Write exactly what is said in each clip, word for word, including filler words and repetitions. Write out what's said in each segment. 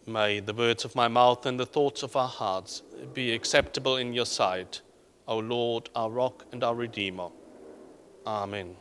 May the words of my mouth and the thoughts of our hearts be acceptable in your sight, O Lord, our rock and our Redeemer. Amen.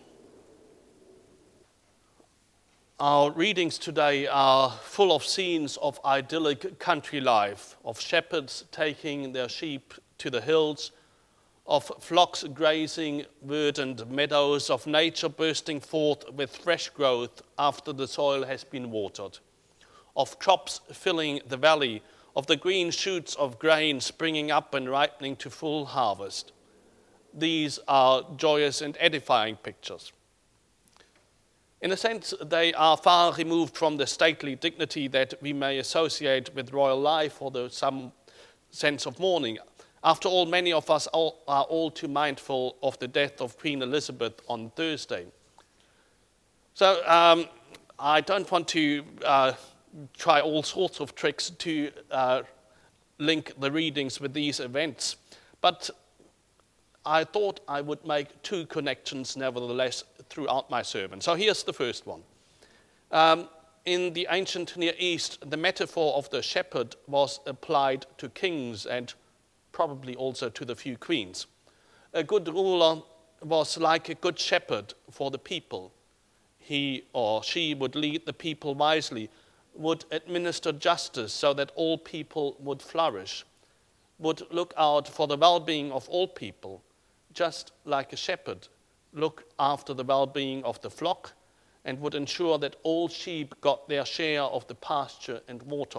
Our readings today are full of scenes of idyllic country life, of shepherds taking their sheep to the hills, of flocks grazing verdant meadows, of nature bursting forth with fresh growth after the soil has been watered, of crops filling the valley, of the green shoots of grain springing up and ripening to full harvest. These are joyous and edifying pictures. In a sense, they are far removed from the stately dignity that we may associate with royal life or the some sense of mourning. After all, many of us all, are all too mindful of the death of Queen Elizabeth on Thursday. So um, I don't want to uh, try all sorts of tricks to uh, link the readings with these events, but I thought I would make two connections nevertheless throughout my sermon. So here's the first one. Um, in the ancient Near East, the metaphor of the shepherd was applied to kings and probably also to the few queens. A good ruler was like a good shepherd for the people. He or she would lead the people wisely, would administer justice so that all people would flourish, would look out for the well-being of all people, just like a shepherd look after the well-being of the flock and would ensure that all sheep got their share of the pasture and water.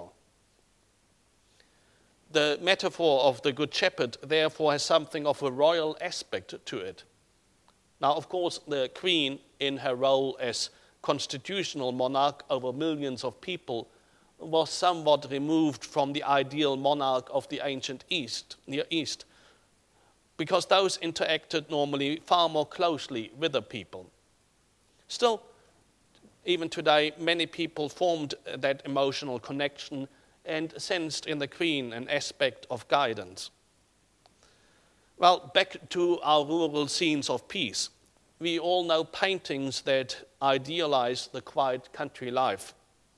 The metaphor of the Good Shepherd therefore has something of a royal aspect to it. Now, of course, the Queen, in her role as constitutional monarch over millions of people, was somewhat removed from the ideal monarch of the ancient East, Near East, because those interacted normally far more closely with the people. Still, even today, many people formed that emotional connection and sensed in the Queen an aspect of guidance. Well, back to our rural scenes of peace. We all know paintings that idealize the quiet country life.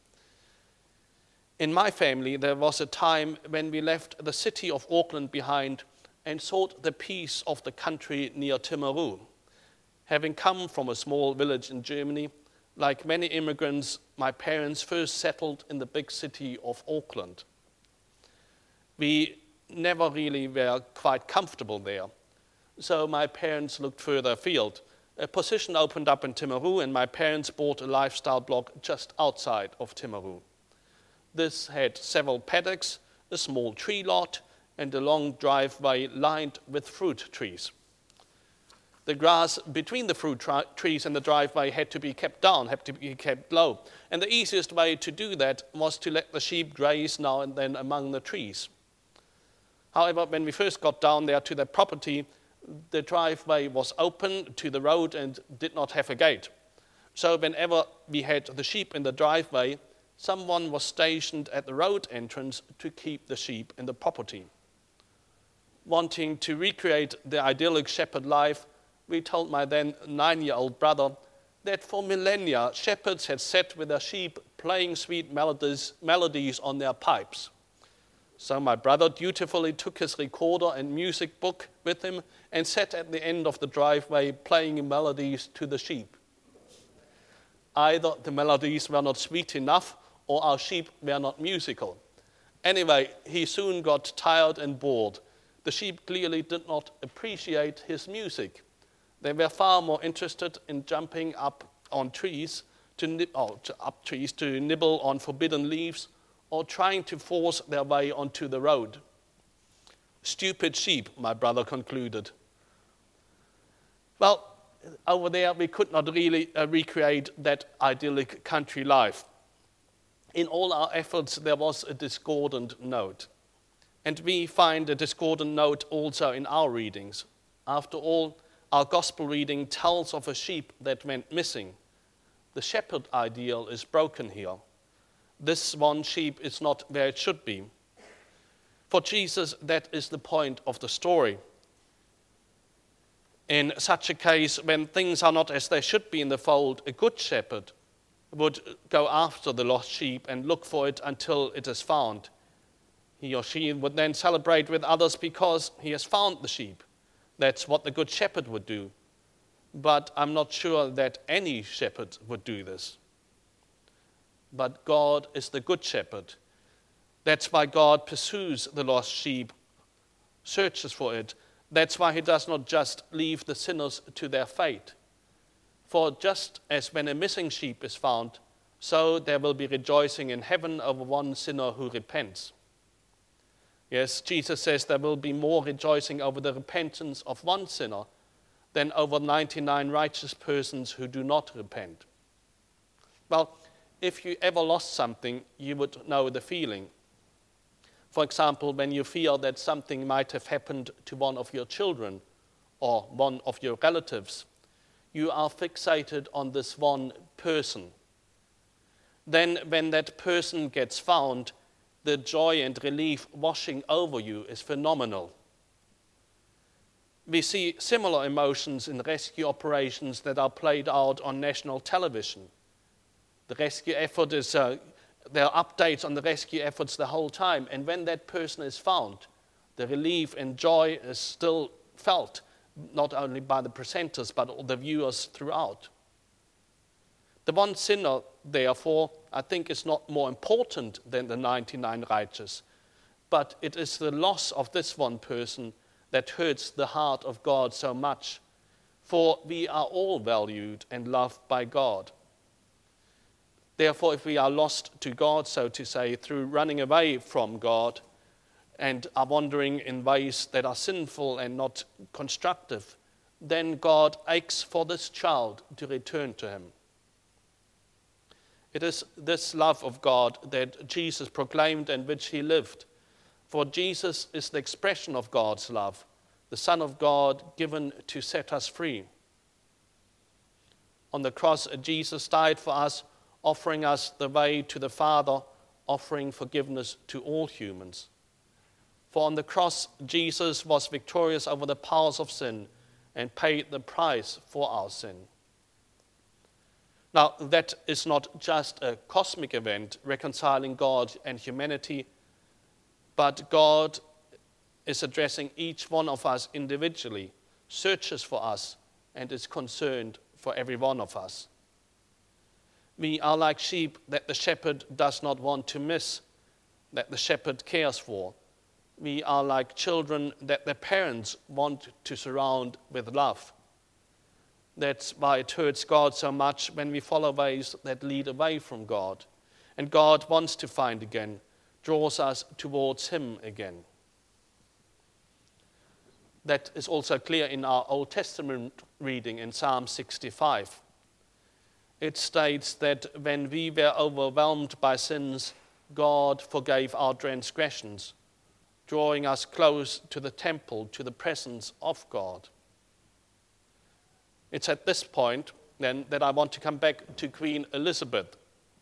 In my family, there was a time when we left the city of Auckland behind and sought the peace of the country near Timaru. Having come from a small village in Germany, like many immigrants, my parents first settled in the big city of Auckland. We never really were quite comfortable there, so my parents looked further afield. A position opened up in Timaru, and my parents bought a lifestyle block just outside of Timaru. This had several paddocks, a small tree lot, and a long driveway lined with fruit trees. The grass between the fruit tri- trees and the driveway had to be kept down, had to be kept low. And the easiest way to do that was to let the sheep graze now and then among the trees. However, when we first got down there to the property, the driveway was open to the road and did not have a gate. So whenever we had the sheep in the driveway, someone was stationed at the road entrance to keep the sheep in the property. Wanting to recreate the idyllic shepherd life, we told my then nine-year-old brother that for millennia, shepherds had sat with their sheep playing sweet melodies, melodies on their pipes. So my brother dutifully took his recorder and music book with him and sat at the end of the driveway playing melodies to the sheep. Either the melodies were not sweet enough or our sheep were not musical. Anyway, he soon got tired and bored. The sheep clearly did not appreciate his music. They were far more interested in jumping up on trees, to, nib- oh, to up trees to nibble on forbidden leaves, or trying to force their way onto the road. Stupid sheep, my brother concluded. Well, over there we could not really uh, recreate that idyllic country life. In all our efforts, there was a discordant note. And we find a discordant note also in our readings. After all, our gospel reading tells of a sheep that went missing. The shepherd ideal is broken here. This one sheep is not where it should be. For Jesus, that is the point of the story. In such a case, when things are not as they should be in the fold, a good shepherd would go after the lost sheep and look for it until it is found. He or she would then celebrate with others because he has found the sheep. That's what the good shepherd would do. But I'm not sure that any shepherd would do this. But God is the good shepherd. That's why God pursues the lost sheep, searches for it. That's why he does not just leave the sinners to their fate. For just as when a missing sheep is found, so there will be rejoicing in heaven over one sinner who repents. Yes, Jesus says there will be more rejoicing over the repentance of one sinner than over ninety-nine righteous persons who do not repent. Well, if you ever lost something, you would know the feeling. For example, when you feel that something might have happened to one of your children or one of your relatives, you are fixated on this one person. Then when that person gets found, the joy and relief washing over you is phenomenal. We see similar emotions in rescue operations that are played out on national television. The rescue effort is, uh, there are updates on the rescue efforts the whole time, and when that person is found, the relief and joy is still felt, not only by the presenters, but all the viewers throughout. The one sinner, therefore, I think is not more important than the ninety-nine righteous, but it is the loss of this one person that hurts the heart of God so much, for we are all valued and loved by God. Therefore, if we are lost to God, so to say, through running away from God and are wandering in ways that are sinful and not constructive, then God aches for this child to return to him. It is this love of God that Jesus proclaimed and which he lived. For Jesus is the expression of God's love, the Son of God given to set us free. On the cross, Jesus died for us, offering us the way to the Father, offering forgiveness to all humans. For on the cross, Jesus was victorious over the powers of sin and paid the price for our sin. Now, that is not just a cosmic event reconciling God and humanity, but God is addressing each one of us individually, searches for us, and is concerned for every one of us. We are like sheep that the shepherd does not want to miss, that the shepherd cares for. We are like children that their parents want to surround with love. That's why it hurts God so much when we follow ways that lead away from God. And God wants to find again, draws us towards him again. That is also clear in our Old Testament reading in Psalm sixty-five. It states that when we were overwhelmed by sins, God forgave our transgressions, drawing us close to the temple, to the presence of God. It's at this point, then, that I want to come back to Queen Elizabeth.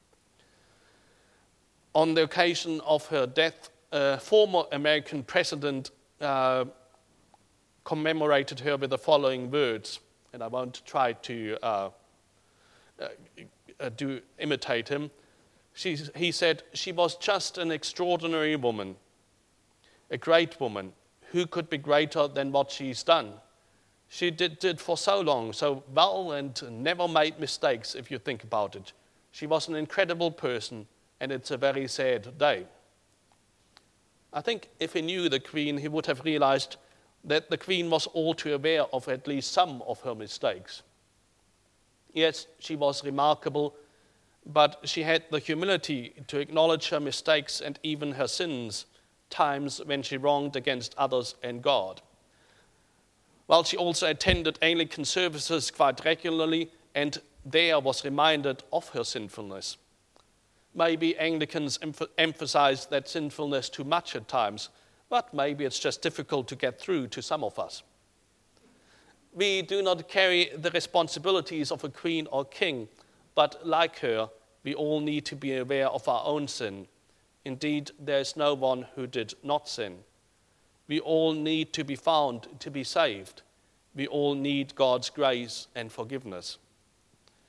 On the occasion of her death, a former American president uh, commemorated her with the following words, and I won't try to uh, uh, uh, do imitate him. She, he said, "She was just an extraordinary woman, a great woman. Who could be greater than what she's done? She did, did for so long, so well, and never made mistakes, if you think about it. She was an incredible person, and it's a very sad day." I think if he knew the Queen, he would have realized that the Queen was all too aware of at least some of her mistakes. Yes, she was remarkable, but she had the humility to acknowledge her mistakes and even her sins, times when she wronged against others and God. While she also attended Anglican services quite regularly and there was reminded of her sinfulness. Maybe Anglicans emph- emphasize that sinfulness too much at times, but maybe it's just difficult to get through to some of us. We do not carry the responsibilities of a queen or king, but like her, we all need to be aware of our own sin. Indeed, there is no one who did not sin. We all need to be found to be saved. We all need God's grace and forgiveness.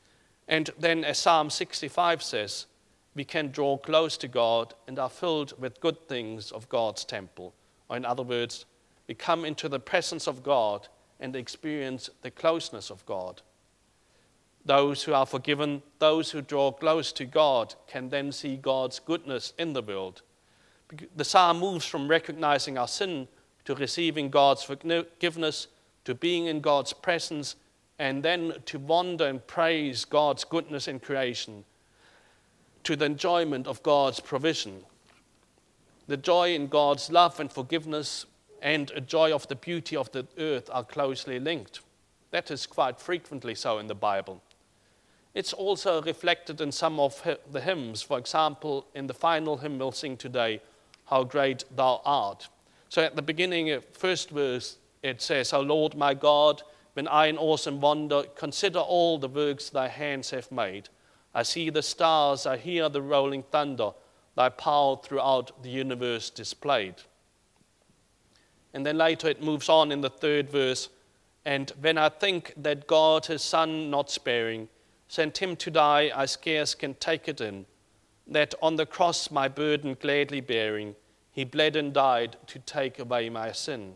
And then, as Psalm sixty-five says, we can draw close to God and are filled with good things of God's temple. Or in other words, we come into the presence of God and experience the closeness of God. Those who are forgiven, those who draw close to God, can then see God's goodness in the world. The psalm moves from recognizing our sin to receiving God's forgiveness, to being in God's presence, and then to wonder and praise God's goodness in creation, to the enjoyment of God's provision. The joy in God's love and forgiveness and a joy of the beauty of the earth are closely linked. That is quite frequently so in the Bible. It's also reflected in some of the hymns. For example, in the final hymn we'll sing today, How Great Thou Art. So at the beginning, first verse, it says, O Lord my God, when I in awesome wonder consider all the works thy hands have made, I see the stars, I hear the rolling thunder, thy power throughout the universe displayed. And then later it moves on in the third verse, and when I think that God his Son not sparing, sent him to die, I scarce can take it in, that on the cross my burden gladly bearing, he bled and died to take away my sin.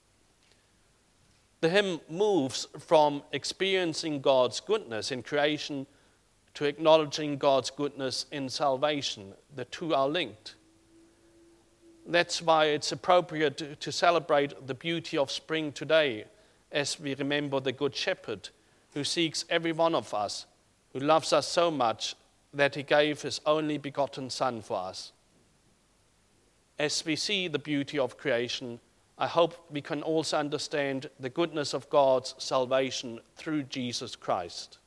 The hymn moves from experiencing God's goodness in creation to acknowledging God's goodness in salvation. The two are linked. That's why it's appropriate to, to celebrate the beauty of spring today as we remember the Good Shepherd who seeks every one of us, who loves us so much that he gave his only begotten Son for us. As we see the beauty of creation, I hope we can also understand the goodness of God's salvation through Jesus Christ.